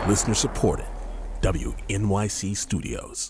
Listener supported. WNYC Studios.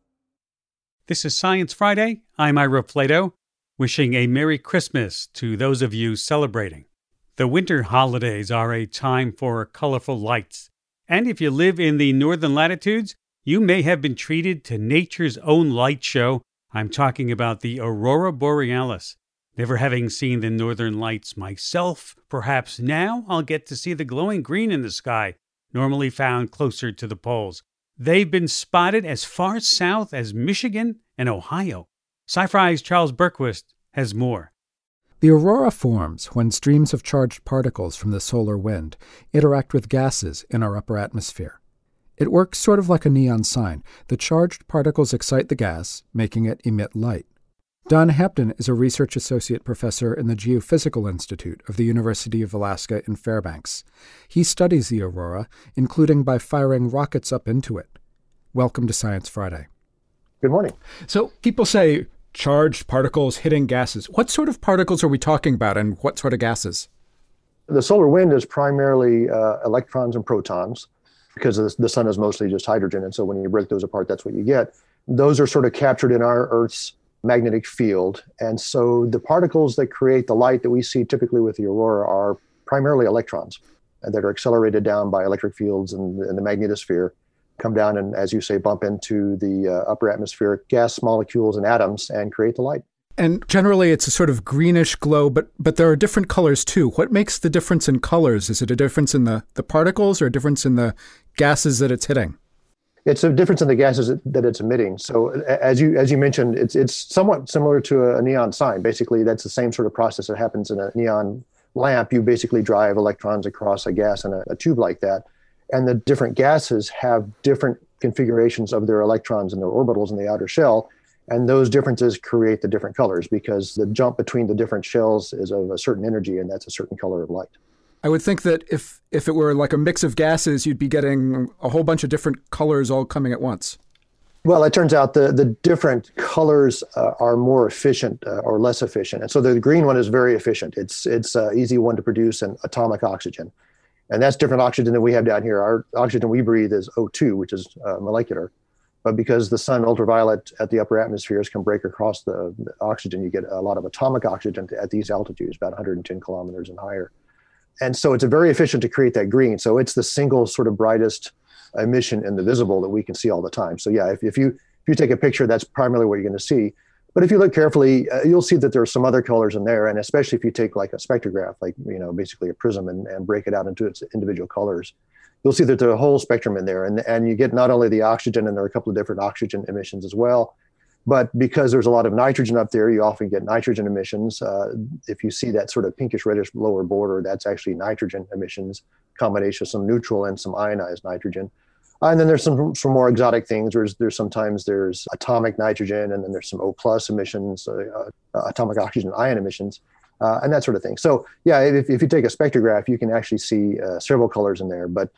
This is Science Friday. I'm Ira Flato, wishing a Merry Christmas to those of you celebrating. The winter holidays are a time for colorful lights. And if you live in the northern latitudes, you may have been treated to nature's own light show. I'm talking about the Aurora Borealis. Never having seen the northern lights myself, perhaps now I'll get to see the glowing green in the sky, normally found closer to the poles. They've been spotted as far south as Michigan and Ohio. Sci-Fi's Charles Bergquist has more. The aurora forms when streams of charged particles from the solar wind interact with gases in our upper atmosphere. It works sort of like a neon sign. The charged particles excite the gas, making it emit light. Don Hampton is a research associate professor in the Geophysical Institute of the University of Alaska in Fairbanks. He studies the aurora, including by firing rockets up into it. Welcome to Science Friday. Good morning. So people say charged particles hitting gases. What sort of particles are we talking about, and what sort of gases? The solar wind is primarily electrons and protons, because the sun is mostly just hydrogen. And so when you break those apart, that's what you get. Those are sort of captured in our Earth's magnetic field. And so the particles that create the light that we see typically with the aurora are primarily electrons that are accelerated down by electric fields in the magnetosphere, come down and, as you say, bump into the upper atmospheric gas molecules and atoms and create the light. And generally it's a sort of greenish glow, but there are different colors too. What makes the difference in colors? Is it a difference in the particles or a difference in the gases that it's hitting? It's a difference in the gases that it's emitting. So as you mentioned, it's somewhat similar to a neon sign. Basically, that's the same sort of process that happens in a neon lamp. You basically drive electrons across a gas in a tube like that. And the different gases have different configurations of their electrons and their orbitals in the outer shell. And those differences create the different colors because the jump between the different shells is of a certain energy, and that's a certain color of light. I would think that if it were like a mix of gases, you'd be getting a whole bunch of different colors all coming at once. Well, it turns out the different colors are more efficient or less efficient. And so the green one is very efficient. It's an easy one to produce, an atomic oxygen. And that's different oxygen than we have down here. Our oxygen we breathe is O2, which is molecular. But because the sun ultraviolet at the upper atmospheres can break across the oxygen, you get a lot of atomic oxygen at these altitudes, about 110 kilometers and higher. And so it's very efficient to create that green. So it's the single sort of brightest emission in the visible that we can see all the time. So yeah, if you take a picture, that's primarily what you're going to see. But if you look carefully, you'll see that there are some other colors in there. And especially if you take like a spectrograph, like, basically a prism and break it out into its individual colors, you'll see that there's a whole spectrum in there. And you get not only the oxygen, and there are a couple of different oxygen emissions as well, but because there's a lot of nitrogen up there, you often get nitrogen emissions. If you see that sort of pinkish reddish lower border, that's actually nitrogen emissions, combination of some neutral and some ionized nitrogen. And then there's some more exotic things. Sometimes there's atomic nitrogen, and then there's some O+ emissions, atomic oxygen ion emissions, and that sort of thing. So yeah, if you take a spectrograph, you can actually see several colors in there. But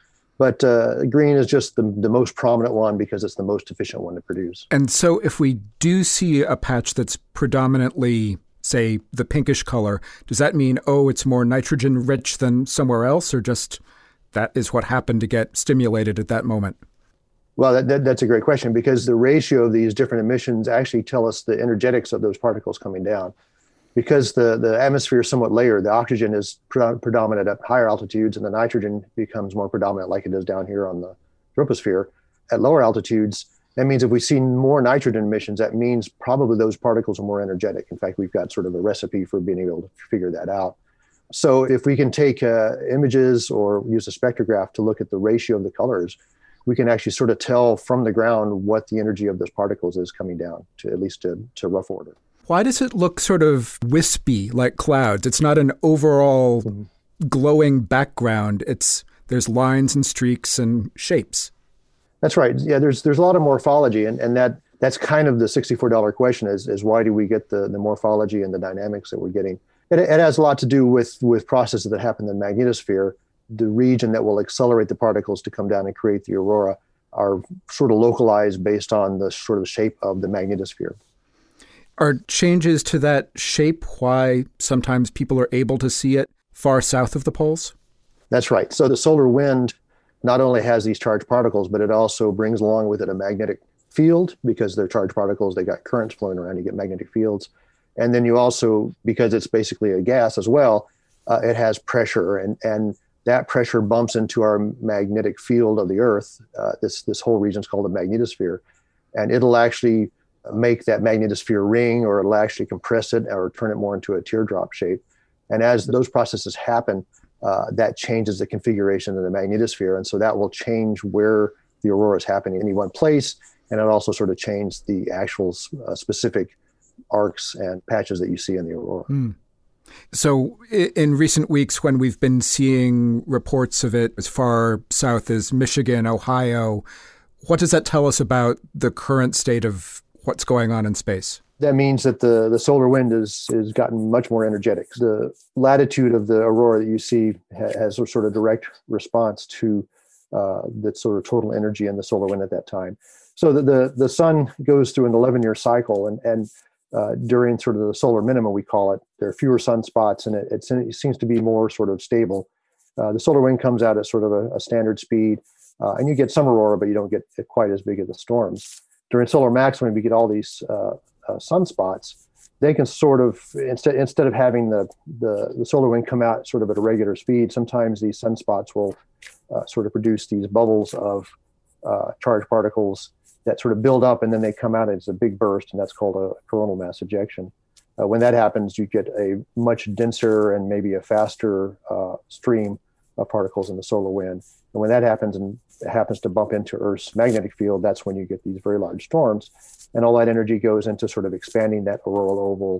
green is just the most prominent one because it's the most efficient one to produce. And so if we do see a patch that's predominantly, say, the pinkish color, does that mean, it's more nitrogen rich than somewhere else, or just that is what happened to get stimulated at that moment? Well, that's a great question, because the ratio of these different emissions actually tell us the energetics of those particles coming down. Because the atmosphere is somewhat layered, the oxygen is predominant at higher altitudes, and the nitrogen becomes more predominant like it is down here on the troposphere. At lower altitudes, that means if we see more nitrogen emissions, that means probably those particles are more energetic. In fact, we've got sort of a recipe for being able to figure that out. So if we can take images or use a spectrograph to look at the ratio of the colors, we can actually sort of tell from the ground what the energy of those particles is coming down to, at least to rough order. Why does it look sort of wispy like clouds? It's not an overall glowing background. There's lines and streaks and shapes. That's right. Yeah, there's a lot of morphology, and that's kind of the $64 question is why do we get the morphology and the dynamics that we're getting? It has a lot to do with processes that happen in the magnetosphere. The region that will accelerate the particles to come down and create the aurora are sort of localized based on the sort of shape of the magnetosphere. Are changes to that shape why sometimes people are able to see it far south of the poles? That's right. So the solar wind not only has these charged particles, but it also brings along with it a magnetic field, because they're charged particles, they got currents flowing around, you get magnetic fields. And then you also, because it's basically a gas as well, it has pressure, and that pressure bumps into our magnetic field of the Earth. This whole region is called the magnetosphere, and it'll actually make that magnetosphere ring, or it'll actually compress it or turn it more into a teardrop shape. And as those processes happen, that changes the configuration of the magnetosphere, and so that will change where the aurora is happening in any one place, and it also sort of changes the actual specific arcs and patches that you see in the aurora. So in recent weeks, when we've been seeing reports of it as far south as Michigan, Ohio, what does that tell us about the current state of what's going on in space? That means that the solar wind is gotten much more energetic. The latitude of the aurora that you see has a sort of direct response to the sort of total energy in the solar wind at that time. So the sun goes through an 11-year cycle, and during sort of the solar minimum, we call it, there are fewer sunspots, and it seems to be more sort of stable. The solar wind comes out at sort of a standard speed, and you get some aurora, but you don't get quite as big as the storms. During solar maximum, we get all these sunspots. They can sort of, instead of having the solar wind come out sort of at a regular speed, sometimes these sunspots will sort of produce these bubbles of charged particles that sort of build up, and then they come out as a big burst, and that's called a coronal mass ejection. When that happens, you get a much denser and maybe a faster stream of particles in the solar wind. And when that happens, and it happens to bump into Earth's magnetic field, that's when you get these very large storms. And all that energy goes into sort of expanding that auroral oval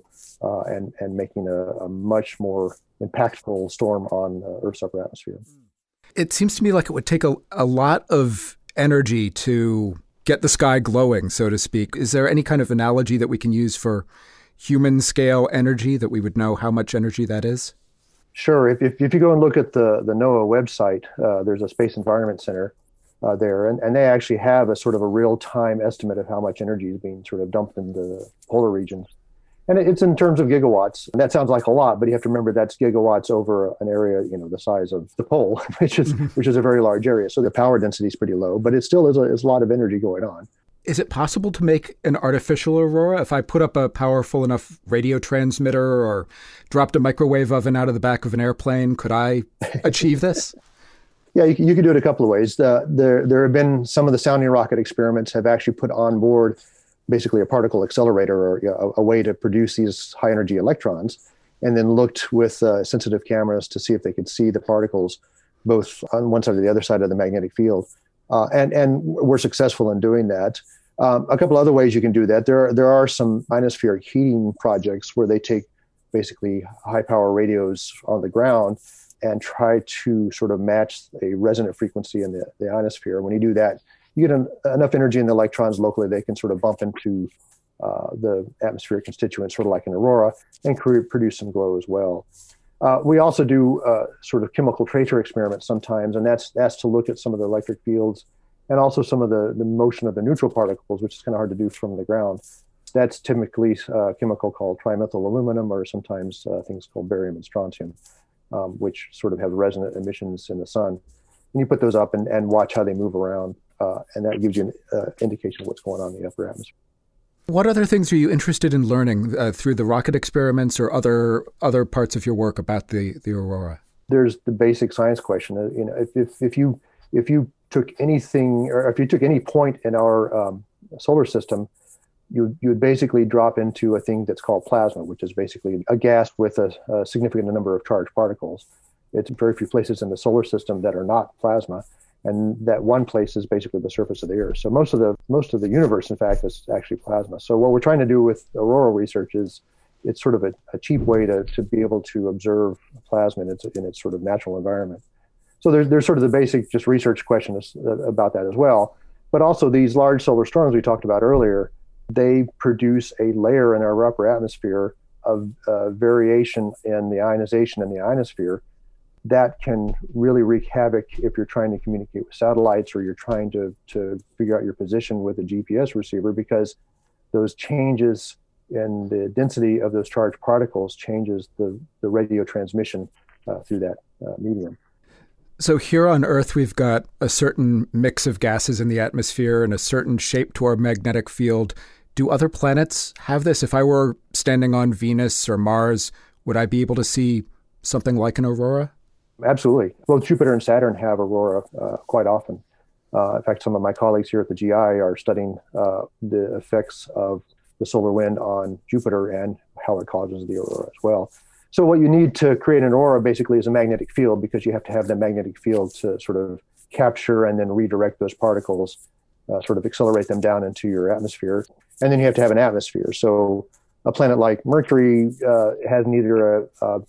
and making a much more impactful storm on Earth's upper atmosphere. It seems to me like it would take a lot of energy to get the sky glowing, so to speak. Is there any kind of analogy that we can use for human scale energy that we would know how much energy that is? Sure. If you go and look at the NOAA website, there's a Space Environment Center there, and they actually have a sort of a real-time estimate of how much energy is being sort of dumped into the polar regions. And it's in terms of gigawatts. And that sounds like a lot, but you have to remember that's gigawatts over an area, the size of the pole, which is a very large area. So the power density is pretty low, but it still is a lot of energy going on. Is it possible to make an artificial aurora? If I put up a powerful enough radio transmitter or dropped a microwave oven out of the back of an airplane, could I achieve this? Yeah, you can do it a couple of ways. There have been some of the sounding rocket experiments have actually put on board basically a particle accelerator, or a way to produce these high energy electrons, and then looked with sensitive cameras to see if they could see the particles both on one side or the other side of the magnetic field. And we're successful in doing that. A couple other ways you can do that. There are some ionospheric heating projects where they take basically high power radios on the ground and try to sort of match a resonant frequency in the ionosphere. When you do that, you get enough energy in the electrons locally, they can sort of bump into the atmospheric constituents, sort of like an aurora, and produce some glow as well. We also do sort of chemical tracer experiments sometimes, and that's to look at some of the electric fields and also some of the motion of the neutral particles, which is kind of hard to do from the ground. That's typically a chemical called trimethyl aluminum, or sometimes things called barium and strontium, which sort of have resonant emissions in the sun. And you put those up and watch how they move around. And that gives you an indication of what's going on in the upper atmosphere. What other things are you interested in learning through the rocket experiments or other parts of your work about the aurora? There's the basic science question. If you took anything, or if you took any point in our solar system, you would basically drop into a thing that's called plasma, which is basically a gas with a significant number of charged particles. It's very few places in the solar system that are not plasma. And that one place is basically the surface of the Earth. So most of the universe, in fact, is actually plasma. So what we're trying to do with auroral research is it's sort of a cheap way to be able to observe plasma in its sort of natural environment. So there's sort of the basic just research questions about that as well. But also these large solar storms we talked about earlier, they produce a layer in our upper atmosphere of variation in the ionization in the ionosphere that can really wreak havoc if you're trying to communicate with satellites, or you're trying to figure out your position with a GPS receiver, because those changes in the density of those charged particles changes the radio transmission through that medium. So here on Earth, we've got a certain mix of gases in the atmosphere and a certain shape to our magnetic field. Do other planets have this? If I were standing on Venus or Mars, would I be able to see something like an aurora? Absolutely. Both Jupiter and Saturn have aurora quite often. In fact, some of my colleagues here at the GI are studying the effects of the solar wind on Jupiter and how it causes the aurora as well. So what you need to create an aurora basically is a magnetic field, because you have to have the magnetic field to sort of capture and then redirect those particles, sort of accelerate them down into your atmosphere. And then you have to have an atmosphere. So a planet like Mercury has neither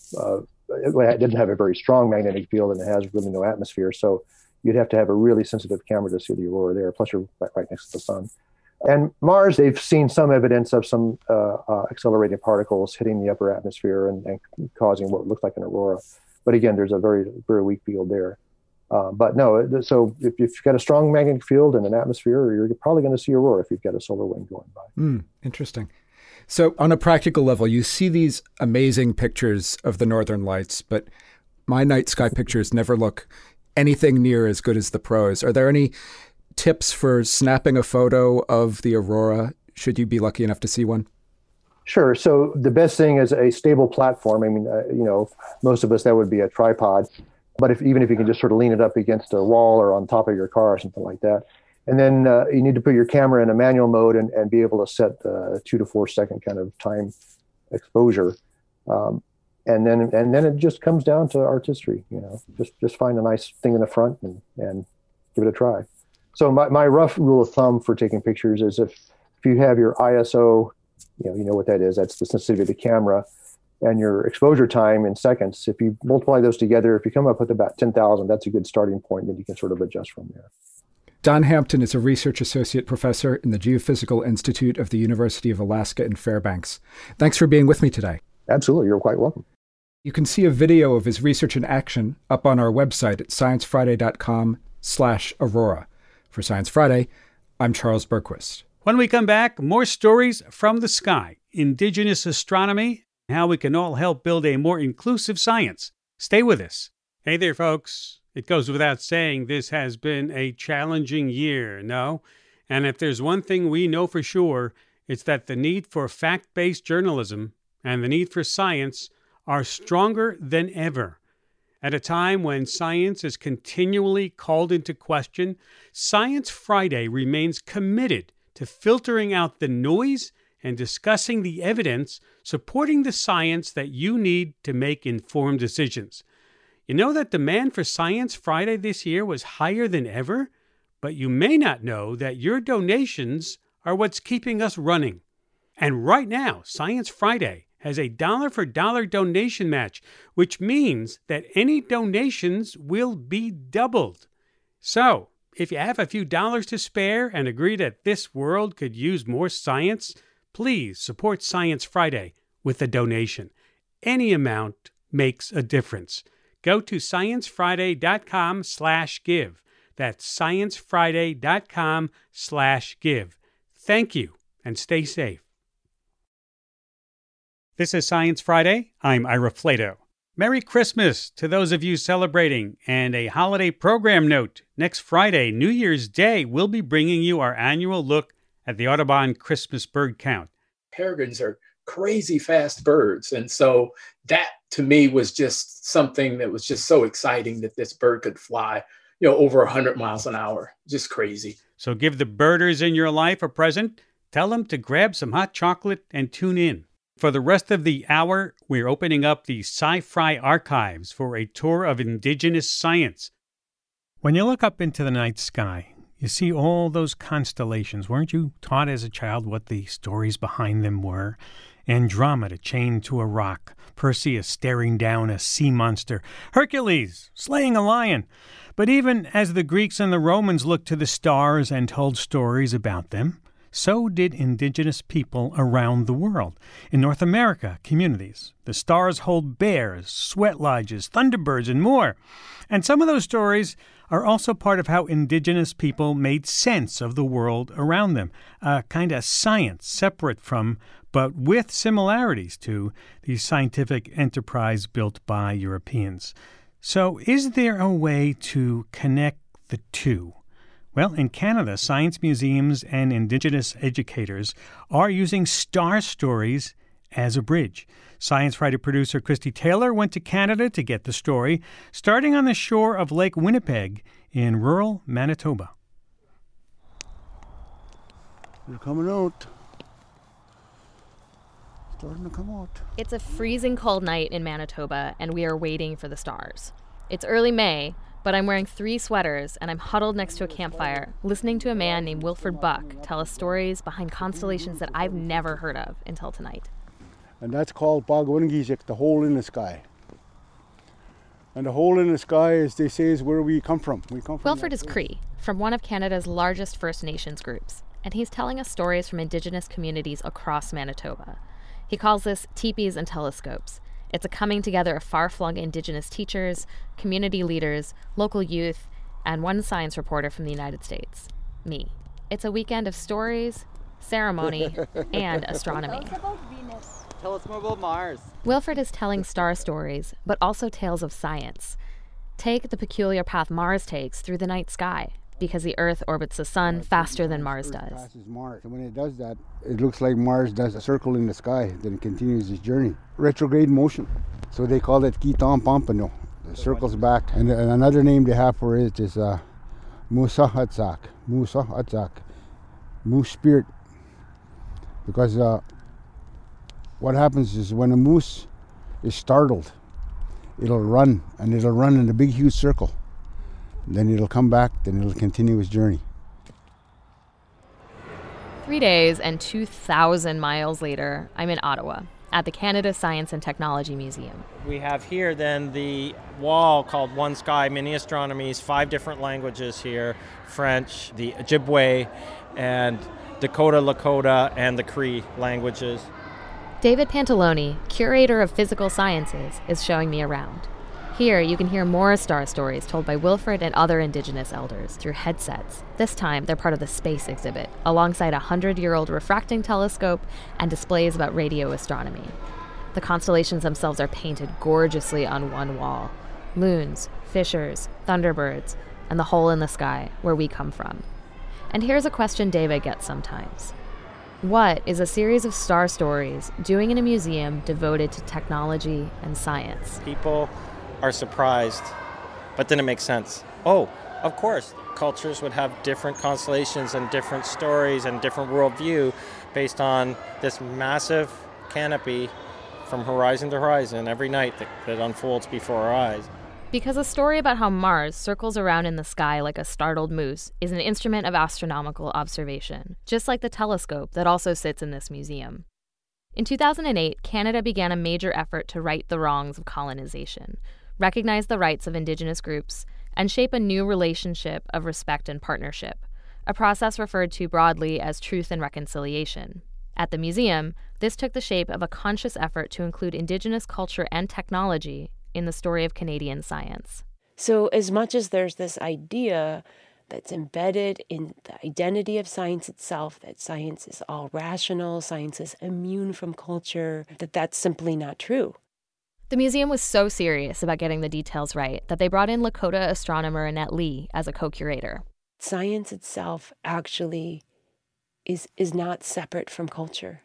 it didn't have a very strong magnetic field, and it has really no atmosphere. So you'd have to have a really sensitive camera to see the aurora there, plus you're right next to the sun. And Mars, they've seen some evidence of some accelerated particles hitting the upper atmosphere and causing what looks like an aurora. But again, there's a very, very weak field there. But no, so if you've got a strong magnetic field and an atmosphere, you're probably going to see aurora if you've got a solar wind going by. Interesting. So on a practical level, you see these amazing pictures of the Northern Lights, but my night sky pictures never look anything near as good as the pros. Are there any tips for snapping a photo of the aurora, should you be lucky enough to see one? Sure. So the best thing is a stable platform. I mean, most of us, that would be a tripod. But even if you can just sort of lean it up against a wall or on top of your car or something like that. And then you need to put your camera in a manual mode and be able to set a 2 to 4 second kind of time exposure. And then it just comes down to artistry, just find a nice thing in the front and give it a try. So my rough rule of thumb for taking pictures is if you have your ISO, you know what that is, that's the sensitivity of the camera, and your exposure time in seconds, if you multiply those together, if you come up with about 10,000, that's a good starting point, then you can sort of adjust from there. Don Hampton is a research associate professor in the Geophysical Institute of the University of Alaska in Fairbanks. Thanks for being with me today. Absolutely. You're quite welcome. You can see a video of his research in action up on our website at sciencefriday.com/aurora. For Science Friday, I'm Charles Bergquist. When we come back, more stories from the sky, indigenous astronomy, and how we can all help build a more inclusive science. Stay with us. Hey there, folks. It goes without saying this has been a challenging year, no? And if there's one thing we know for sure, it's that the need for fact-based journalism and the need for science are stronger than ever. At a time when science is continually called into question, Science Friday remains committed to filtering out the noise and discussing the evidence supporting the science that you need to make informed decisions. You know that demand for Science Friday this year was higher than ever, but you may not know that your donations are what's keeping us running. And right now, Science Friday has a dollar-for-dollar donation match, which means that any donations will be doubled. So, if you have a few dollars to spare and agree that this world could use more science, please support Science Friday with a donation. Any amount makes a difference. Go to sciencefriday.com/give. That's sciencefriday.com/give. Thank you, and stay safe. This is Science Friday. I'm Ira Flato. Merry Christmas to those of you celebrating, and a holiday program note. Next Friday, New Year's Day, we'll be bringing you our annual look at the Audubon Christmas bird count. Peregrines are crazy fast birds. And so that to me was just something that was just so exciting that this bird could fly, over 100 miles an hour. Just crazy. So give the birders in your life a present. Tell them to grab some hot chocolate and tune in. For the rest of the hour, we're opening up the Sci-Fi archives for a tour of indigenous science. When you look up into the night sky, you see all those constellations. Weren't you taught as a child what the stories behind them were? Andromeda chained to a rock, Perseus staring down a sea monster, Hercules slaying a lion. But even as the Greeks and the Romans looked to the stars and told stories about them, so did indigenous people around the world. In North America, communities, the stars hold bears, sweat lodges, thunderbirds, and more. And some of those stories are also part of how indigenous people made sense of the world around them. A kind of science separate from, but with similarities to, the scientific enterprise built by Europeans. So is there a way to connect the two? Well, in Canada, science museums and Indigenous educators are using star stories as a bridge. Science writer-producer Christy Taylor went to Canada to get the story, starting on the shore of Lake Winnipeg in rural Manitoba. They're coming out. Starting to come out. It's a freezing cold night in Manitoba, and we are waiting for the stars. It's early May, but I'm wearing 3 sweaters, and I'm huddled next to a campfire, listening to a man named Wilfred Buck tell us stories behind constellations that I've never heard of until tonight. And that's called Bagwingizik, the hole in the sky. And the hole in the sky, as they say, is where we come from. Wilfred is Cree, from one of Canada's largest First Nations groups, and he's telling us stories from Indigenous communities across Manitoba. He calls this Teepees and Telescopes. It's a coming together of far-flung Indigenous teachers, community leaders, local youth, and one science reporter from the United States, me. It's a weekend of stories, ceremony, and astronomy. Tell us about Venus. Tell us more about Mars. Wilfred is telling star stories, but also tales of science. Take the peculiar path Mars takes through the night sky, because the Earth orbits the sun faster than Mars does. Passes Mars. And when it does that, it looks like Mars does a circle in the sky, then it continues its journey. Retrograde motion. So they call it Kitan Pompano. It circles back. And another name they have for it is Musa Hatzak. Musa Hatzak. Moose spirit. Because what happens is when a moose is startled, it'll run, and it'll run in a big, huge circle. Then it'll come back, then it'll continue its journey. 3 days and 2,000 miles later, I'm in Ottawa at the Canada Science and Technology Museum. We have here then the wall called One Sky, Mini Astronomies, 5 different languages here, French, the Ojibwe, and Dakota, Lakota, and the Cree languages. David Pantaloni, curator of physical sciences, is showing me around. Here, you can hear more star stories told by Wilfred and other Indigenous elders through headsets. This time, they're part of the space exhibit, alongside a 100-year-old refracting telescope and displays about radio astronomy. The constellations themselves are painted gorgeously on one wall. Loons, fishers, thunderbirds, and the hole in the sky, where we come from. And here's a question David gets sometimes. What is a series of star stories doing in a museum devoted to technology and science? People are surprised, but then it makes sense. Oh, of course, cultures would have different constellations and different stories and different worldview based on this massive canopy from horizon to horizon every night that unfolds before our eyes. Because a story about how Mars circles around in the sky like a startled moose is an instrument of astronomical observation, just like the telescope that also sits in this museum. In 2008, Canada began a major effort to right the wrongs of colonization, recognize the rights of Indigenous groups, and shape a new relationship of respect and partnership, a process referred to broadly as truth and reconciliation. At the museum, this took the shape of a conscious effort to include Indigenous culture and technology in the story of Canadian science. So as much as there's this idea that's embedded in the identity of science itself, that science is all rational, science is immune from culture, that's simply not true. The museum was so serious about getting the details right that they brought in Lakota astronomer Annette Lee as a co-curator. Science itself actually is not separate from culture.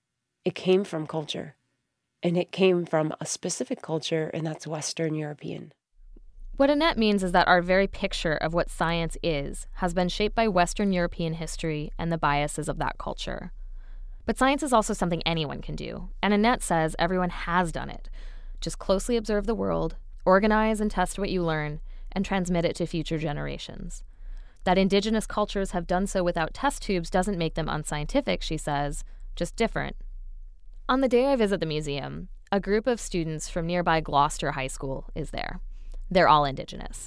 It came from culture, and it came from a specific culture, and that's Western European. What Annette means is that our very picture of what science is has been shaped by Western European history and the biases of that culture. But science is also something anyone can do, and Annette says everyone has done it. Just closely observe the world, organize and test what you learn, and transmit it to future generations. That Indigenous cultures have done so without test tubes doesn't make them unscientific, she says, just different. On the day I visit the museum, a group of students from nearby Gloucester High School is there. They're all Indigenous.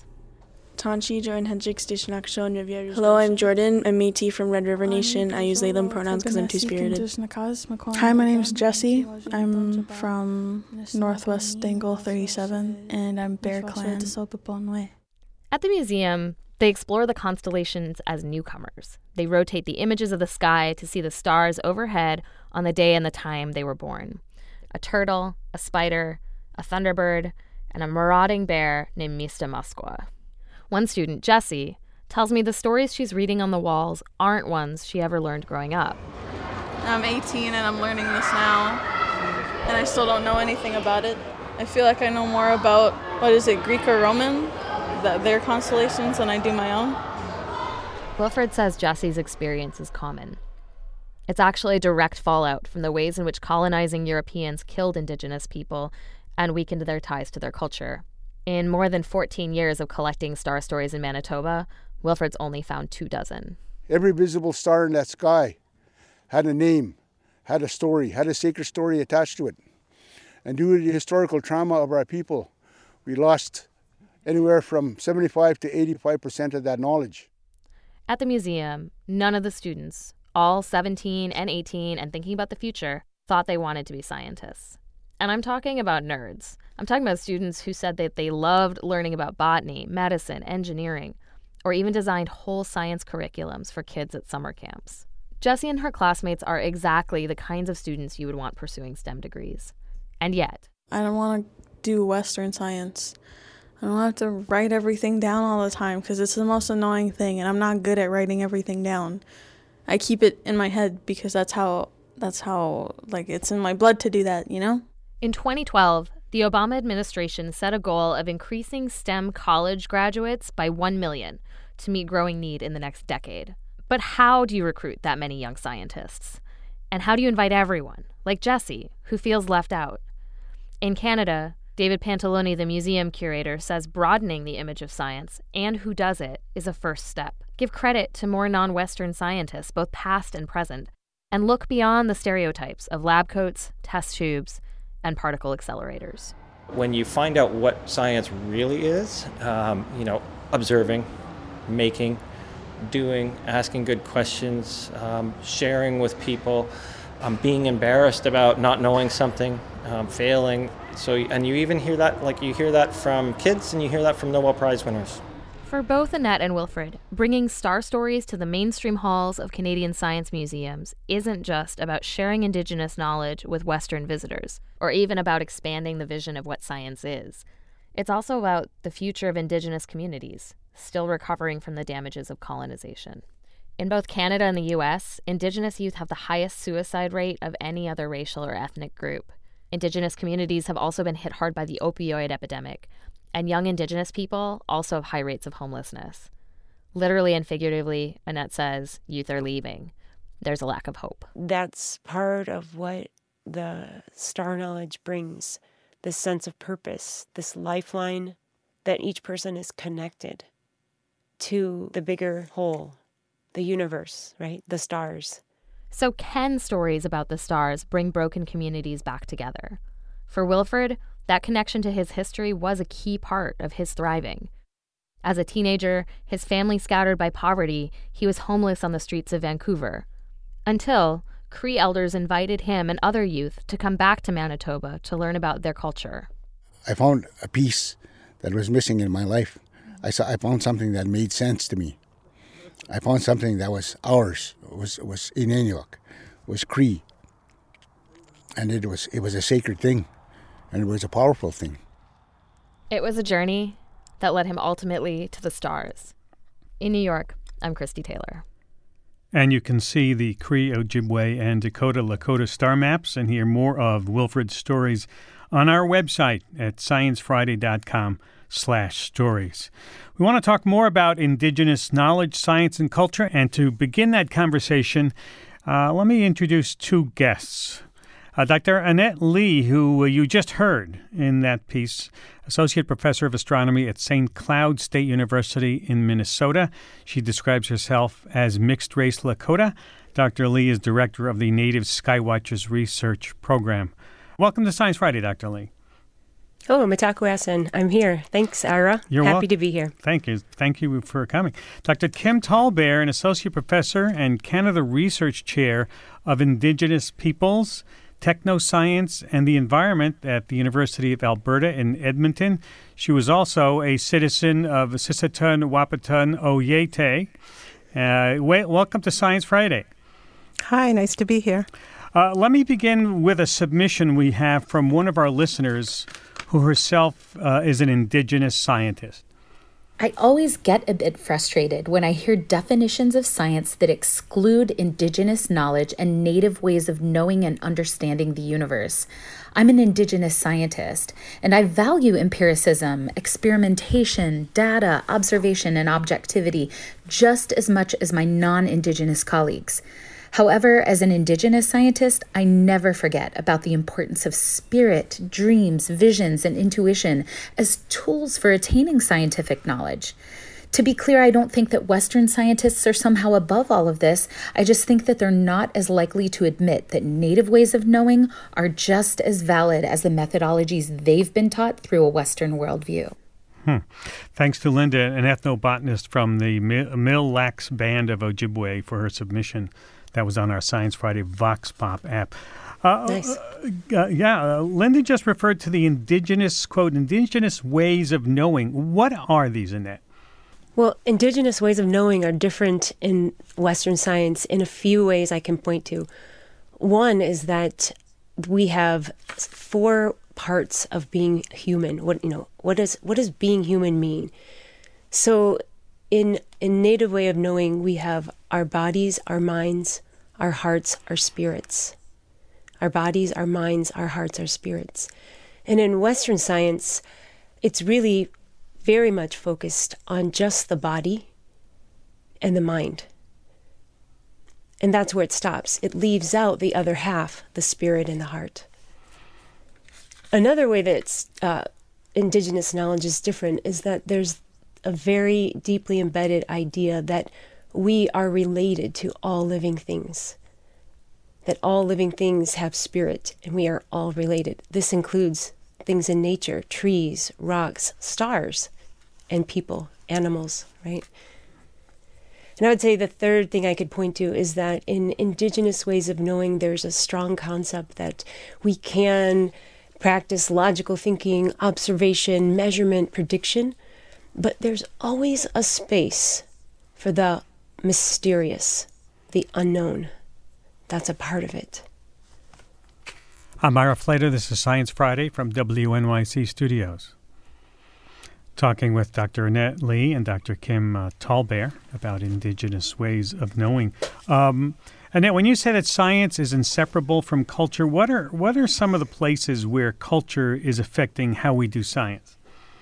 Hello, I'm Jordan. I'm Métis from Red River Nation. I use they, them pronouns because I'm two-spirited. Hi, my name is Jesse. I'm from Northwest Dingle 37, and I'm Bear Clan. At the museum, they explore the constellations as newcomers. They rotate the images of the sky to see the stars overhead on the day and the time they were born. A turtle, a spider, a thunderbird, and a marauding bear named Mista Musqua. One student, Jessie, tells me the stories she's reading on the walls aren't ones she ever learned growing up. I'm 18 and I'm learning this now, and I still don't know anything about it. I feel like I know more about, Greek or Roman, their constellations, than I do my own. Wilfred says Jessie's experience is common. It's actually a direct fallout from the ways in which colonizing Europeans killed indigenous people and weakened their ties to their culture. In more than 14 years of collecting star stories in Manitoba, Wilfred's only found 24. Every visible star in that sky had a name, had a story, had a sacred story attached to it. And due to the historical trauma of our people, we lost anywhere from 75 to 85% of that knowledge. At the museum, none of the students, all 17 and 18 and thinking about the future, thought they wanted to be scientists. And I'm talking about nerds. I'm talking about students who said that they loved learning about botany, medicine, engineering, or even designed whole science curriculums for kids at summer camps. Jessie and her classmates are exactly the kinds of students you would want pursuing STEM degrees. And yet, I don't want to do Western science. I don't have to write everything down all the time because it's the most annoying thing, and I'm not good at writing everything down. I keep it in my head because that's how it's in my blood to do that, you know? In 2012, the Obama administration set a goal of increasing STEM college graduates by 1 million to meet growing need in the next decade. But how do you recruit that many young scientists? And how do you invite everyone, like Jessie, who feels left out? In Canada, David Pantaloni, the museum curator, says broadening the image of science and who does it is a first step. Give credit to more non-Western scientists, both past and present, and look beyond the stereotypes of lab coats, test tubes, and particle accelerators. When you find out what science really is, observing, making, doing, asking good questions, sharing with people, being embarrassed about not knowing something, failing. And you even hear that, you hear that from kids and you hear that from Nobel Prize winners. For both Annette and Wilfred, bringing star stories to the mainstream halls of Canadian science museums isn't just about sharing Indigenous knowledge with Western visitors, or even about expanding the vision of what science is. It's also about the future of Indigenous communities, still recovering from the damages of colonization. In both Canada and the U.S., Indigenous youth have the highest suicide rate of any other racial or ethnic group. Indigenous communities have also been hit hard by the opioid epidemic, and young Indigenous people also have high rates of homelessness. Literally and figuratively, Annette says, youth are leaving. There's a lack of hope. That's part of what the star knowledge brings, this sense of purpose, this lifeline that each person is connected to the bigger whole, the universe, right? The stars. So can stories about the stars bring broken communities back together? For Wilfred, that connection to his history was a key part of his thriving. As a teenager, his family scattered by poverty, he was homeless on the streets of Vancouver. Until Cree elders invited him and other youth to come back to Manitoba to learn about their culture. I found a piece that was missing in my life. I found something that made sense to me. I found something that was ours. It was Inukjuak, it was Cree, and it was a sacred thing, and it was a powerful thing. It was a journey that led him ultimately to the stars. In New York, I'm Christy Taylor. And you can see the Cree, Ojibwe, and Dakota Lakota star maps and hear more of Wilfred's stories on our website at sciencefriday.com/stories. We want to talk more about Indigenous knowledge, science, and culture. And to begin that conversation, let me introduce two guests. Dr. Annette Lee, who you just heard in that piece, Associate Professor of Astronomy at St. Cloud State University in Minnesota. She describes herself as mixed-race Lakota. Dr. Lee is director of the Native Skywatchers Research Program. Welcome to Science Friday, Dr. Lee. Oh, Mitakuye, I'm here. Thanks, Ira. You're Happy to be here. Thank you. Thank you for coming. Dr. Kim Tallbear, an Associate Professor and Canada Research Chair of Indigenous Peoples, Technoscience and the Environment at the University of Alberta in Edmonton. She was also a citizen of Sisseton Wahpeton Oyate. Welcome to Science Friday. Hi, nice to be here. Let me begin with a submission we have from one of our listeners who herself is an indigenous scientist. I always get a bit frustrated when I hear definitions of science that exclude indigenous knowledge and native ways of knowing and understanding the universe. I'm an indigenous scientist, and I value empiricism, experimentation, data, observation, and objectivity just as much as my non-indigenous colleagues. However, as an indigenous scientist, I never forget about the importance of spirit, dreams, visions, and intuition as tools for attaining scientific knowledge. To be clear, I don't think that Western scientists are somehow above all of this. I just think that they're not as likely to admit that native ways of knowing are just as valid as the methodologies they've been taught through a Western worldview. Thanks to Linda, an ethnobotanist from the Mille Lacs Band of Ojibwe, for her submission. That was on our Science Friday Vox Pop app. Nice. Linda just referred to the indigenous ways of knowing. What are these, Annette? Well, indigenous ways of knowing are different in Western science in a few ways I can point to. One is that we have 4 parts of being human. What does being human mean? So in native way of knowing, we have our bodies, our minds, our hearts, our spirits. Our bodies, our minds, our hearts, our spirits. And in Western science, it's really very much focused on just the body and the mind. And that's where it stops. It leaves out the other half, the spirit and the heart. Another way that indigenous knowledge is different is that there's a very deeply embedded idea that we are related to all living things, that all living things have spirit, and we are all related. This includes things in nature, trees, rocks, stars, and people, animals, right? And I would say the third thing I could point to is that in indigenous ways of knowing, there's a strong concept that we can practice logical thinking, observation, measurement, prediction, but there's always a space for the mysterious, the unknown. That's a part of it. I'm Ira Flater. This is Science Friday from WNYC Studios. Talking with Dr. Annette Lee and Dr. Kim Tallbear about indigenous ways of knowing. Annette, when you say that science is inseparable from culture, what are some of the places where culture is affecting how we do science?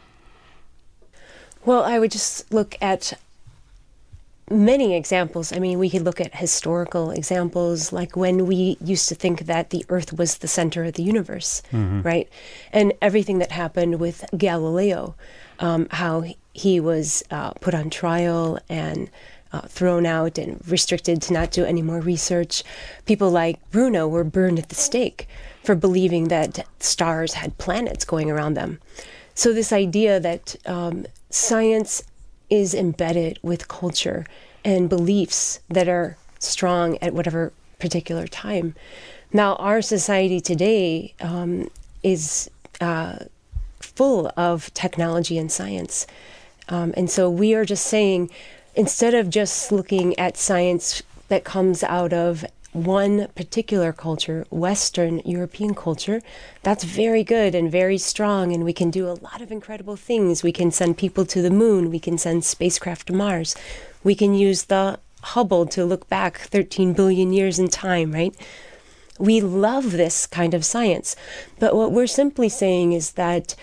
Well, I would just look at many examples. I mean, we could look at historical examples, like when we used to think that the Earth was the center of the universe, right? And everything that happened with Galileo, how he was put on trial and thrown out and restricted to not do any more research. People like Bruno were burned at the stake for believing that stars had planets going around them. So this idea that science is embedded with culture and beliefs that are strong at whatever particular time. Now, our society today is full of technology and science. And so we are just saying, instead of just looking at science that comes out of one particular culture, Western European culture, that's very good and very strong, and we can do a lot of incredible things. We can send people to the moon. We can send spacecraft to Mars. We can use the Hubble to look back 13 billion years in time, right? We love this kind of science. But what we're simply saying is that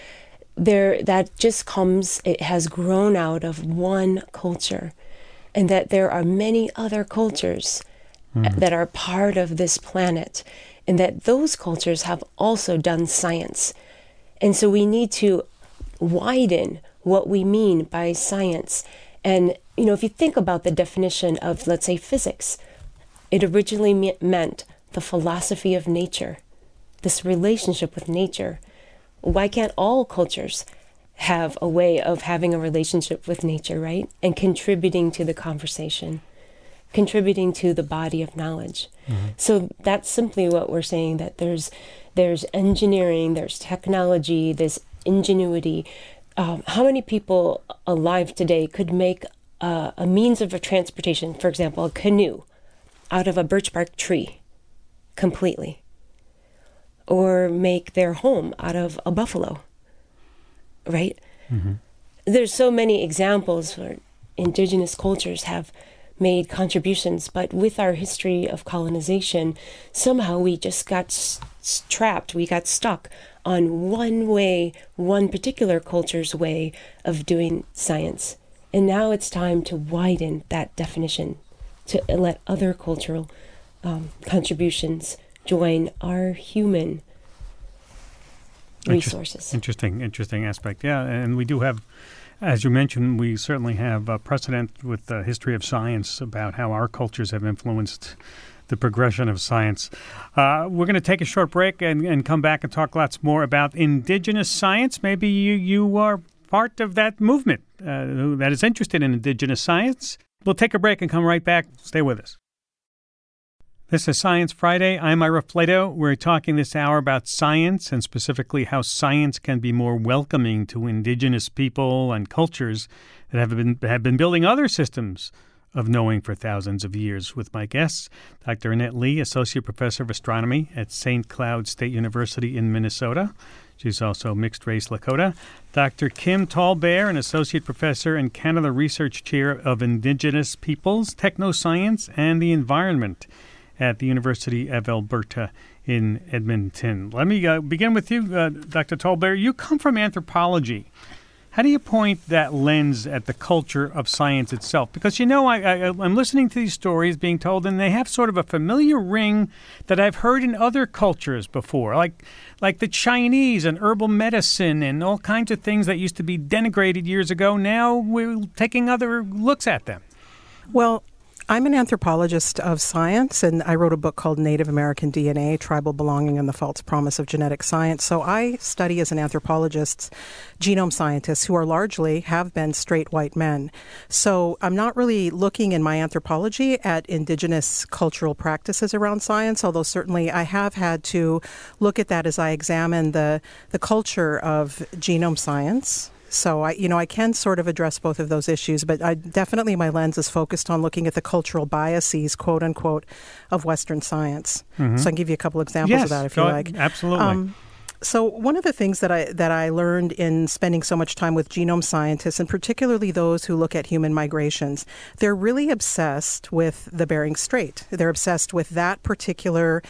it has grown out of one culture, and that there are many other cultures that are part of this planet, and that those cultures have also done science. And so we need to widen what we mean by science. And, if you think about the definition of, let's say, physics, it originally meant the philosophy of nature, this relationship with nature. Why can't all cultures have a way of having a relationship with nature, right? And contributing to the conversation, contributing to the body of knowledge. So that's simply what we're saying, that there's engineering, there's technology, there's ingenuity. How many people alive today could make a means of a transportation, for example, a canoe, out of a birch bark tree completely? Or make their home out of a buffalo? right? Mm-hmm. There's so many examples where indigenous cultures have made contributions, but with our history of colonization, somehow we just got trapped. We got stuck on one way, one particular culture's way of doing science. And now it's time to widen that definition, to let other cultural contributions join our human resources. Interesting aspect. Yeah, and we do have, as you mentioned, we certainly have precedent with the history of science about how our cultures have influenced the progression of science. We're going to take a short break and come back and talk lots more about indigenous science. Maybe you are part of that movement that is interested in indigenous science. We'll take a break and come right back. Stay with us. This is Science Friday. I'm Ira Flato. We're talking this hour about science and specifically how science can be more welcoming to indigenous people and cultures that have been building other systems of knowing for thousands of years. With my guests, Dr. Annette Lee, Associate Professor of Astronomy at St. Cloud State University in Minnesota. She's also mixed-race Lakota. Dr. Kim Tallbear, an Associate Professor and Canada Research Chair of Indigenous Peoples, Technoscience, and the Environment at the University of Alberta in Edmonton. Let me begin with you, Dr. Tallbear. You come from anthropology. How do you point that lens at the culture of science itself? Because, I'm listening to these stories being told, and they have sort of a familiar ring that I've heard in other cultures before, like the Chinese and herbal medicine and all kinds of things that used to be denigrated years ago. Now we're taking other looks at them. Well, I'm an anthropologist of science, and I wrote a book called Native American DNA, Tribal Belonging and the False Promise of Genetic Science. So I study as an anthropologist genome scientists who have been straight white men. So I'm not really looking in my anthropology at indigenous cultural practices around science, although certainly I have had to look at that as I examine the culture of genome science. So I can sort of address both of those issues, but definitely my lens is focused on looking at the cultural biases, quote unquote, of Western science. Mm-hmm. So I can give you a couple examples of that if you like. Absolutely. So one of the things that I learned in spending so much time with genome scientists, and particularly those who look at human migrations, they're really obsessed with the Bering Strait. They're obsessed with that particular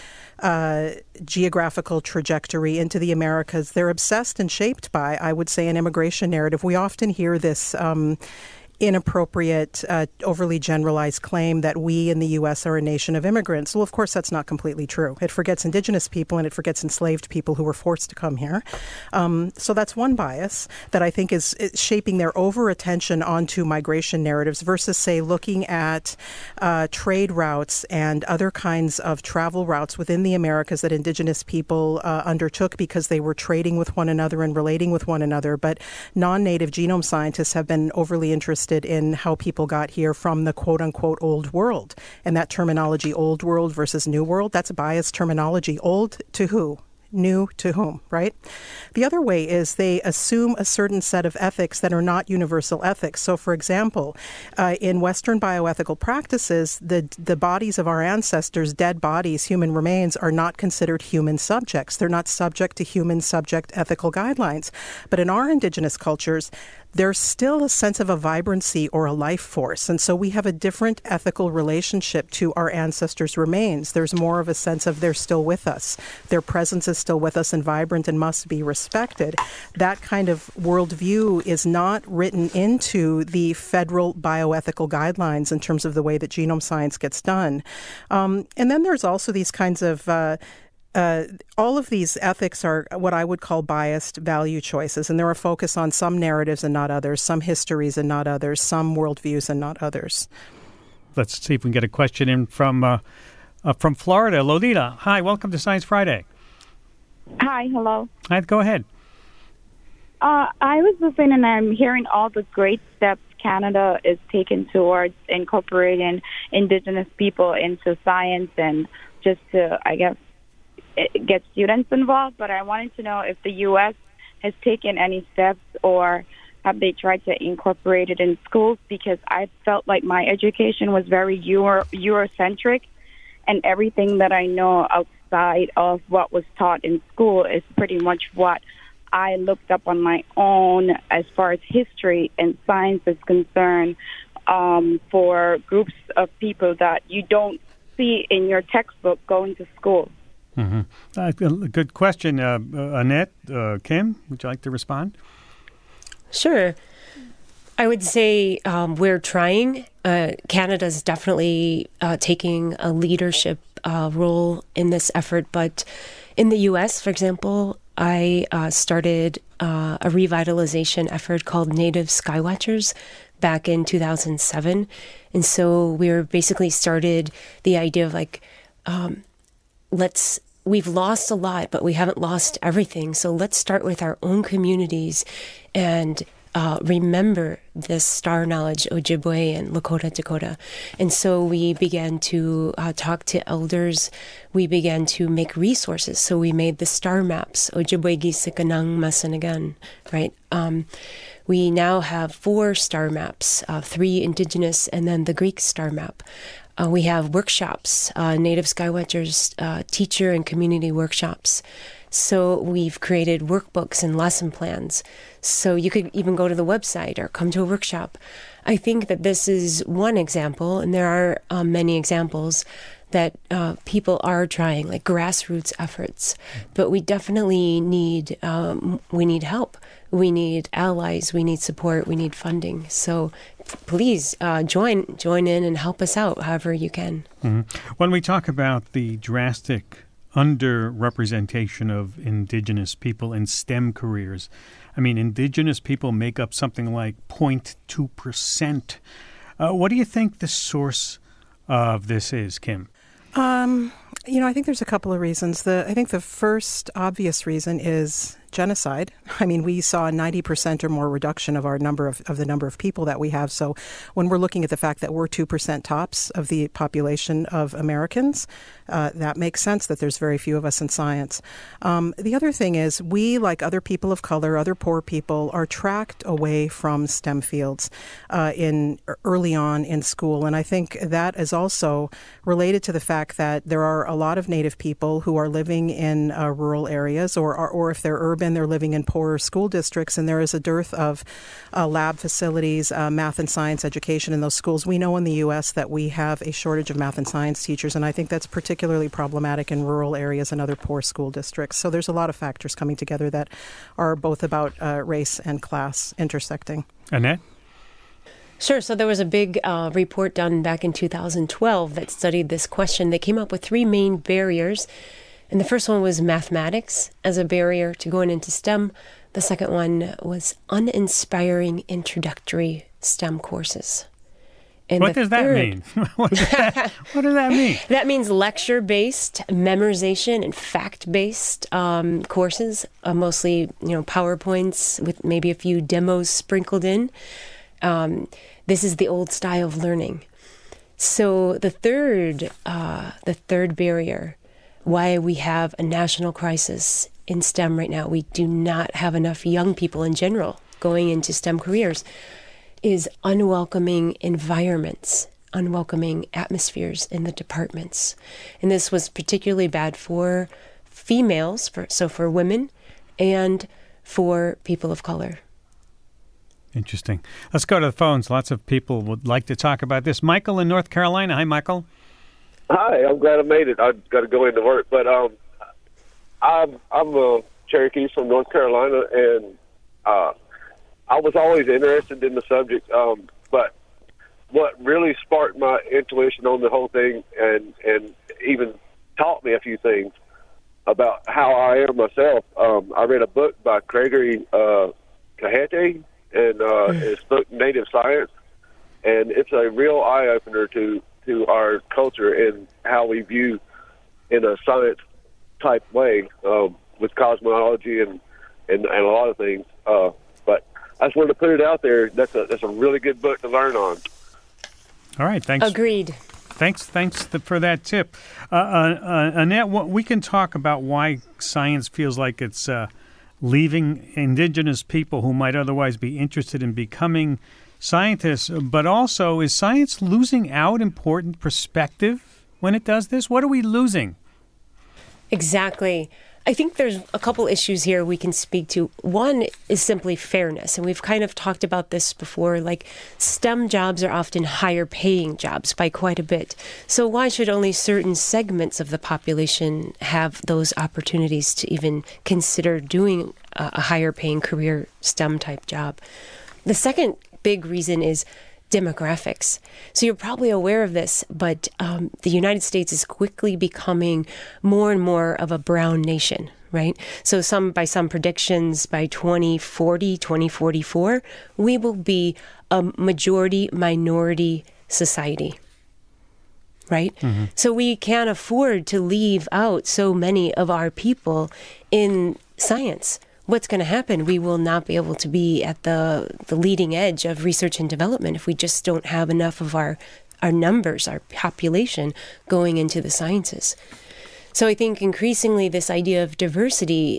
geographical trajectory into the Americas. They're obsessed and shaped by, I would say, an immigration narrative. We often hear this inappropriate, overly generalized claim that we in the U.S. are a nation of immigrants. Well, of course, that's not completely true. It forgets indigenous people and it forgets enslaved people who were forced to come here. So that's one bias that I think is shaping their over-attention onto migration narratives versus, say, looking at trade routes and other kinds of travel routes within the Americas that indigenous people undertook because they were trading with one another and relating with one another. But non-native genome scientists have been overly interested in how people got here from the quote-unquote old world. And that terminology, old world versus new world, that's biased terminology. Old to who? New to whom, right? The other way is they assume a certain set of ethics that are not universal ethics. So, for example, in Western bioethical practices, the bodies of our ancestors, dead bodies, human remains, are not considered human subjects. They're not subject to human subject ethical guidelines. But in our indigenous cultures, there's still a sense of a vibrancy or a life force. And so we have a different ethical relationship to our ancestors' remains. There's more of a sense of they're still with us. Their presence is still with us and vibrant and must be respected. That kind of worldview is not written into the federal bioethical guidelines in terms of the way that genome science gets done. And then there's also these kinds of all of these ethics are what I would call biased value choices, and they're a focus on some narratives and not others, some histories and not others, some worldviews and not others. Let's see if we can get a question in from Florida. Lolita, hi, welcome to Science Friday. Hi, hello. Hi, go ahead. I was listening and I'm hearing all the great steps Canada is taking towards incorporating Indigenous people into science and just to, I guess, get students involved, but I wanted to know if the U.S. has taken any steps or have they tried to incorporate it in schools, because I felt like my education was very Eurocentric, and everything that I know outside of what was taught in school is pretty much what I looked up on my own as far as history and science is concerned for groups of people that you don't see in your textbook going to school. Mm-hmm. Good question. Annette, Kim, would you like to respond? Sure. I would say we're trying. Canada's definitely taking a leadership role in this effort. But in the U.S., for example, I started a revitalization effort called Native Skywatchers back in 2007. And so we basically started the idea of we've lost a lot, but we haven't lost everything. So let's start with our own communities and remember this star knowledge, Ojibwe and Lakota, Dakota. And so we began to talk to elders. We began to make resources. So we made the star maps, Ojibwe, Gisikanang, Masanagan, right? We now have 4 star maps, 3 indigenous, and then the Greek star map. We have workshops, Native Skywatchers teacher and community workshops. So we've created workbooks and lesson plans. So you could even go to the website or come to a workshop. I think that this is one example, and there are many examples that people are trying, like grassroots efforts. But we definitely need help. We need allies. We need support. We need funding. So please join in and help us out however you can. Mm-hmm. When we talk about the drastic underrepresentation of Indigenous people in STEM careers, I mean, Indigenous people make up something like 0.2%. What do you think the source of this is, Kim? I think there's a couple of reasons. I think the first obvious reason is genocide. I mean, we saw a 90% or more reduction of our number of the number of people that we have. So when we're looking at the fact that we're 2% tops of the population of Americans, that makes sense that there's very few of us in science. The other thing is we, like other people of color, other poor people, are tracked away from STEM fields early on in school. And I think that is also related to the fact that there are a lot of Native people who are living in rural areas, or if they're urban, they're living in poorer school districts, and there is a dearth of lab facilities, math and science education in those schools. We know in the U.S. that we have a shortage of math and science teachers, and I think that's particularly problematic in rural areas and other poor school districts. So there's a lot of factors coming together that are both about race and class intersecting. Annette? Sure. So there was a big report done back in 2012 that studied this question. They came up with 3 main barriers. And the first one was mathematics as a barrier to going into STEM. The second one was uninspiring introductory STEM courses. And what does that mean? What does that mean? That means lecture-based, memorization, and fact-based courses, mostly PowerPoints with maybe a few demos sprinkled in. This is the old style of learning. So the third barrier, why we have a national crisis in STEM right now, we do not have enough young people in general going into STEM careers, is unwelcoming environments, unwelcoming atmospheres in the departments. And this was particularly bad for females, for women, and for people of color. Interesting. Let's go to the phones. Lots of people would like to talk about this. Michael in North Carolina. Hi, Michael. Hi, I'm glad I made it. I've got to go into work, but I'm Cherokee from North Carolina, and I was always interested in the subject. But what really sparked my intuition on the whole thing, and even taught me a few things about how I am myself. I read a book by Gregory Kahete, and it's book Native Science, and it's a real eye opener to our culture and how we view in a science type way with cosmology and a lot of things. But I just wanted to put it out there. That's a really good book to learn on. All right, thanks. Agreed. Thanks for that tip. Annette, we can talk about why science feels like it's leaving Indigenous people who might otherwise be interested in becoming scientists, but also, is science losing out important perspective when it does this? What are we losing? Exactly. I think there's a couple issues here we can speak to. One is simply fairness, and we've kind of talked about this before. Like, STEM jobs are often higher paying jobs by quite a bit. So why should only certain segments of the population have those opportunities to even consider doing a higher paying career STEM type job? The second big reason is demographics. So you're probably aware of this, but the United States is quickly becoming more and more of a brown nation, right? So by some predictions, by 2040, 2044, we will be a majority-minority society, right? Mm-hmm. So we can't afford to leave out so many of our people in science. What's going to happen? We will not be able to be at the leading edge of research and development if we just don't have enough of our numbers, our population, going into the sciences. So I think increasingly this idea of diversity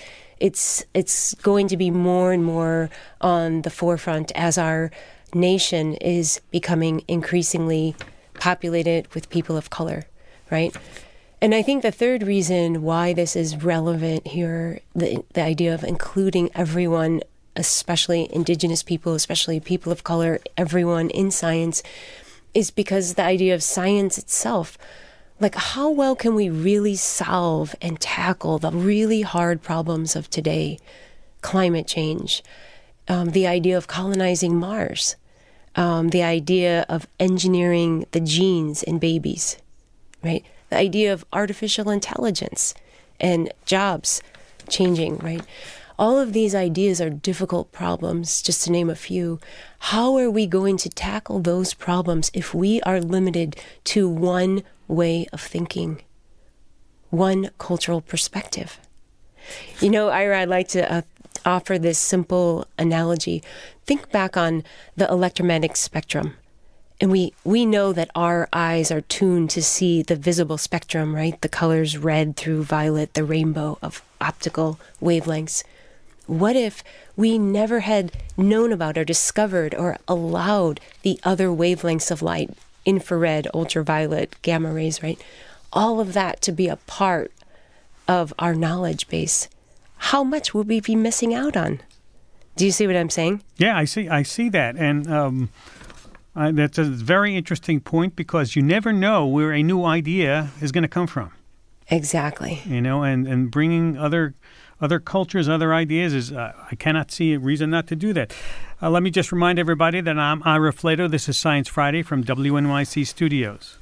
it's going to be more and more on the forefront as our nation is becoming increasingly populated with people of color, right? And I think the third reason why this is relevant here, the idea of including everyone, especially Indigenous people, especially people of color, everyone in science, is because the idea of science itself, like how well can we really solve and tackle the really hard problems of today? Climate change, the idea of colonizing Mars, the idea of engineering the genes in babies, right? The idea of artificial intelligence and jobs changing, right? All of these ideas are difficult problems, just to name a few. How are we going to tackle those problems if we are limited to one way of thinking, one cultural perspective? You know, Ira, I'd like to offer this simple analogy. Think back on the electromagnetic spectrum. And we know that our eyes are tuned to see the visible spectrum, right? The colors red through violet, the rainbow of optical wavelengths. What if we never had known about or discovered or allowed the other wavelengths of light, infrared, ultraviolet, gamma rays, right? All of that to be a part of our knowledge base. How much would we be missing out on? Do you see what I'm saying? Yeah, I see that. And that's a very interesting point because you never know where a new idea is going to come from. Exactly. You know, and bringing other cultures, other ideas is I cannot see a reason not to do that. Let me just remind everybody that I'm Ira Flato. This is Science Friday from WNYC Studios.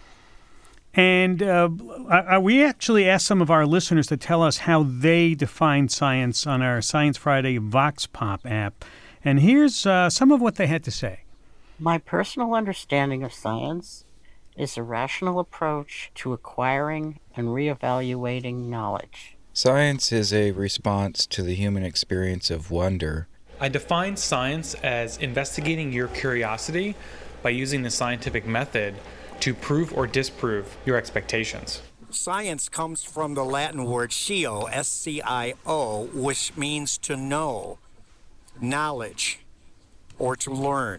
And we actually asked some of our listeners to tell us how they define science on our Science Friday Vox Pop app. And here's some of what they had to say. My personal understanding of science is a rational approach to acquiring and reevaluating knowledge. Science is a response to the human experience of wonder. I define science as investigating your curiosity by using the scientific method to prove or disprove your expectations. Science comes from the Latin word scio, S-C-I-O, which means to know, knowledge, or to learn.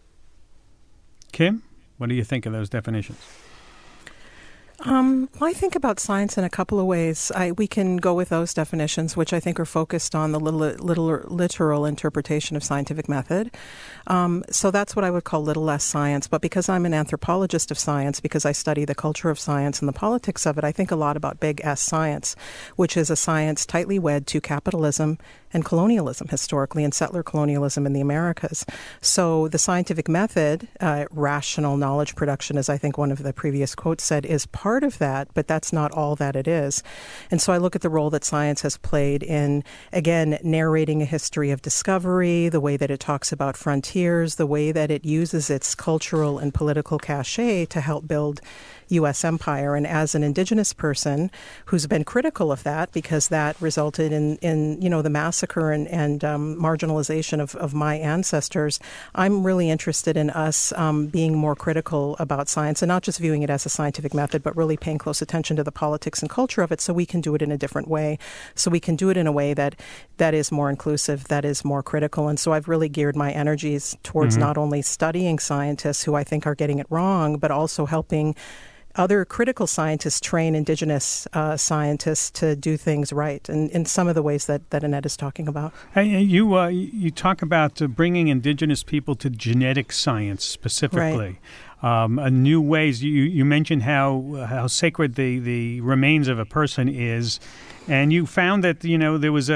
Kim, what do you think of those definitions? Well, I think about science in a couple of ways. We can go with those definitions, which I think are focused on the literal interpretation of scientific method. So that's what I would call little s science. But because I'm an anthropologist of science, because I study the culture of science and the politics of it, I think a lot about big S science, which is a science tightly wed to capitalism and colonialism historically, and settler colonialism in the Americas. So the scientific method, rational knowledge production, as I think one of the previous quotes said, is part of that, but that's not all that it is. And so I look at the role that science has played in, again, narrating a history of discovery, the way that it talks about frontiers, the way that it uses its cultural and political cachet to help build U.S. empire. And as an Indigenous person who's been critical of that, because that resulted in the massacre and marginalization of my ancestors, I'm really interested in us being more critical about science and not just viewing it as a scientific method, but really paying close attention to the politics and culture of it so we can do it in a different way. So we can do it in a way that is more inclusive, that is more critical. And so I've really geared my energies towards not only studying scientists who I think are getting it wrong, but also helping other critical scientists train indigenous scientists to do things right, and in some of the ways that Annette is talking about. Hey, you talk about bringing indigenous people to genetic science specifically. Right. New ways. You mentioned how sacred the remains of a person is, and you found that there was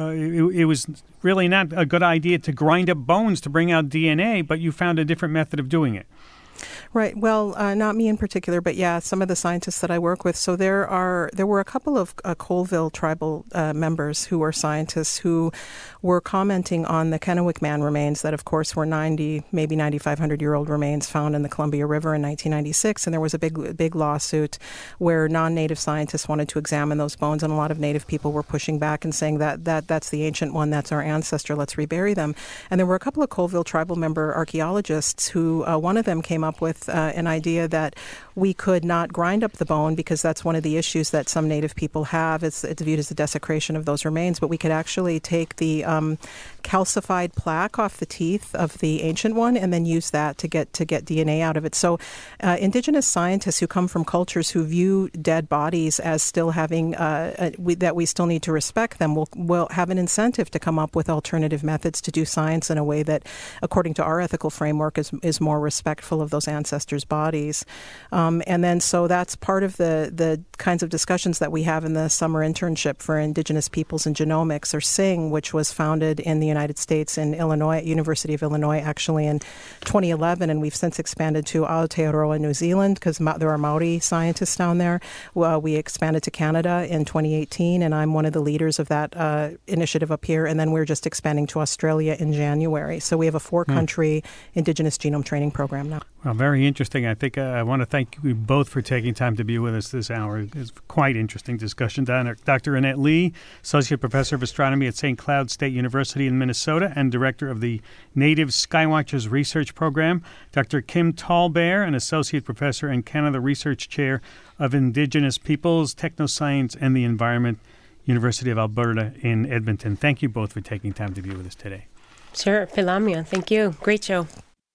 it was really not a good idea to grind up bones to bring out DNA, but you found a different method of doing it. Right. Well, not me in particular, but yeah, some of the scientists that I work with. So there were a couple of Colville tribal members who were scientists who were commenting on the Kennewick Man remains that, of course, were 90, maybe 9,500-year-old remains found in the Columbia River in 1996. And there was a big lawsuit where non-Native scientists wanted to examine those bones, and a lot of Native people were pushing back and saying that's the ancient one, that's our ancestor, let's rebury them. And there were a couple of Colville tribal member archaeologists who, one of them came up with an idea that we could not grind up the bone because that's one of the issues that some Native people have. It's viewed as the desecration of those remains, but we could actually take the calcified plaque off the teeth of the ancient one and then use that to get DNA out of it. So indigenous scientists who come from cultures who view dead bodies as still having, that we still need to respect them, will have an incentive to come up with alternative methods to do science in a way that, according to our ethical framework, is more respectful of those ancestors' bodies. And then so that's part of the kinds of discussions that we have in the summer internship for Indigenous Peoples and Genomics, or SING, which was founded in the United States in Illinois, University of Illinois, actually in 2011, and we've since expanded to Aotearoa, New Zealand, because there are Maori scientists down there. We expanded to Canada in 2018, and I'm one of the leaders of that initiative up here, and then we're just expanding to Australia in January. So we have a 4-country Indigenous genome training program now. Well, very interesting. I think I want to thank you both for taking time to be with us this hour. It's quite interesting discussion. Dr. Annette Lee, Associate Professor of Astronomy at St. Cloud State University in Minnesota and Director of the Native Skywatchers Research Program. Dr. Kim Tallbear, an Associate Professor and Canada Research Chair of Indigenous Peoples, Technoscience and the Environment, University of Alberta in Edmonton. Thank you both for taking time to be with us today. Sure. Philamia, thank you. Great show.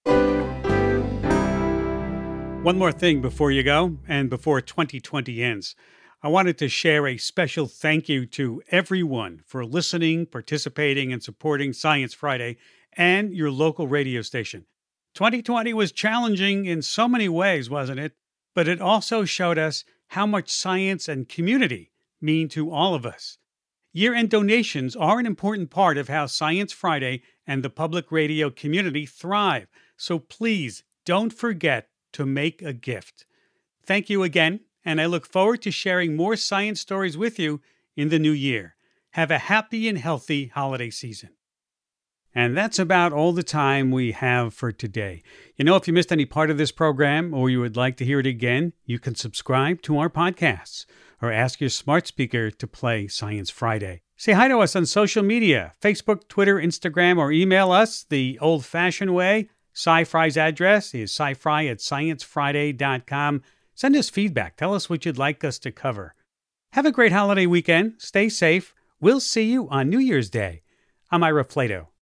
One more thing before you go, and before 2020 ends. I wanted to share a special thank you to everyone for listening, participating, and supporting Science Friday and your local radio station. 2020 was challenging in so many ways, wasn't it? But it also showed us how much science and community mean to all of us. Year-end donations are an important part of how Science Friday and the public radio community thrive. So please don't forget to make a gift. Thank you again, and I look forward to sharing more science stories with you in the new year. Have a happy and healthy holiday season. And that's about all the time we have for today. If you missed any part of this program or you would like to hear it again, you can subscribe to our podcasts or ask your smart speaker to play Science Friday. Say hi to us on social media, Facebook, Twitter, Instagram, or email us the old-fashioned way. Sci-Fri's address is scifri@sciencefriday.com. Send us feedback. Tell us what you'd like us to cover. Have a great holiday weekend. Stay safe. We'll see you on New Year's Day. I'm Ira Flato.